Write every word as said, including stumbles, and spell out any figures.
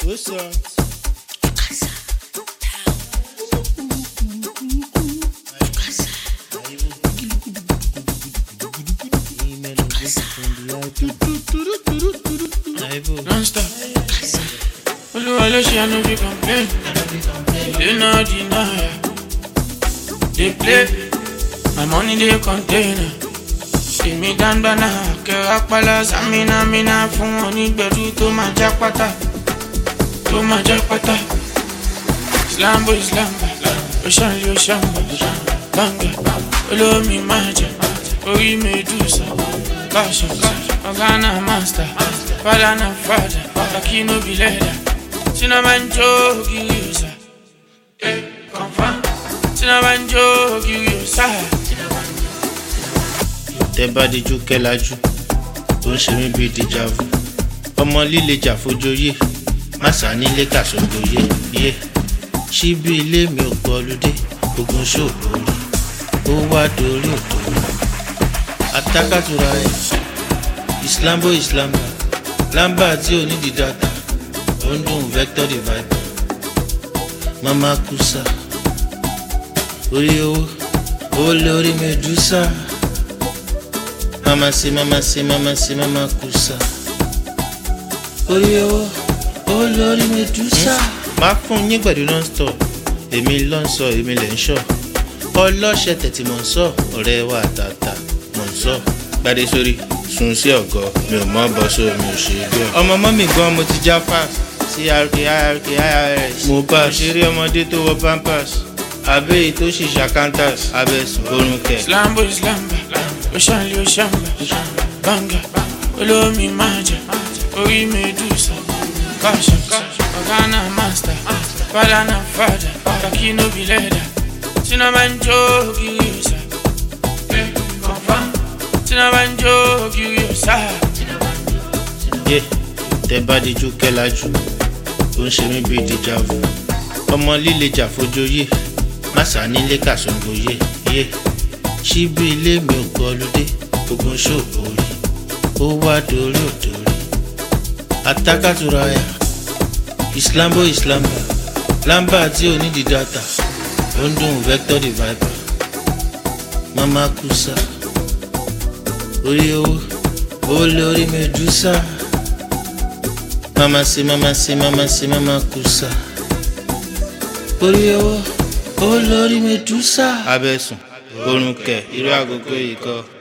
What's up? Non-stop. Oluwalosi, I no fit complain. They no deny. They play. My money they contain. See me down banana. Kera pala samina mina fun oni gbedu to ma jakpata. To ma jakpata. Slambo Islamba. Ocean li ocean. Banga. Olo mi maja. Ori medusa. Kasha. Organa master. Father na father. Takino be leader. Cinnamon Joe, give you sir. Eh, confirm. Cinnamon Joe, give you sir. Tẹ́ bá dijú kẹ́lájú, ó ń ṣe mí bíi déjà vu. Ọmọ líle jà fojóyè, má sá nílé kàṣọ́gbòye. Yé, ṣíbí ilé mi ò gbọ́ lóde, ogun ṣòro rí. Ó wá dorí òtò. Atákàtúrà ẹ̀, Islambo Islamba, lámbà tí ò ní di data. Ondun vector the viper Mama Kusa Orí owó Olórí Medusa Mama si mama si mama si mama Kusa Orí owó Olórí Medusa Má fún yín pẹ̀lú non-stop Èmi ló ń sọ èmi lè ń sọ Ọlọ́ṣẹ́ tẹ̀tì mọ̀ ń sọ Ọ̀rẹ́ wa tàtà mọ̀ ń sọ Gbadé sórí Sùn sí ọ̀gọ́ Mi ò mọ̀ bọ́ sóò mi ò ṣe é gbọ́ Ọmọ mọ́mì gan mo ti já fast C R K, I R K, I R S mo bá ṣeré ọmọdé tó wọ pampers abẹ́ tó ṣiṣẹ́ accountant abẹ́sùn orun kẹ̀. Slambo Islamba, Ocean li Ocean, Banga, Olomi maja, Ori medusa, Kasha, Organa master, Father na father, Takino be leader, Cinnamon Joe, give you sir. Eh, confirm. Cinnamon Joe, give you sir. Yeah, tẹ́ bá dijú kẹ́lájú. Ó ń ṣe mí bíi déjà vu. Ọmọ líle jà fojóyè, má sá nílé kàṣọ́gbòye. Yé, ṣíbí ilé mi ò gbọ́ lóde, ogun ṣòro rí. Ó wá dorí òdòrí. Atákàtúrà ẹ̀, Islambo Islamba, lámbà tí ò ní di data. Ondun vector the viper. Mama Kusa, orí owó, Olórí Medusa. Mama si mama si mama si mama Kusa Orí owó Olórí Medusa Abẹ́sùn orun kẹ̀ irú àgógó yìí kọ́.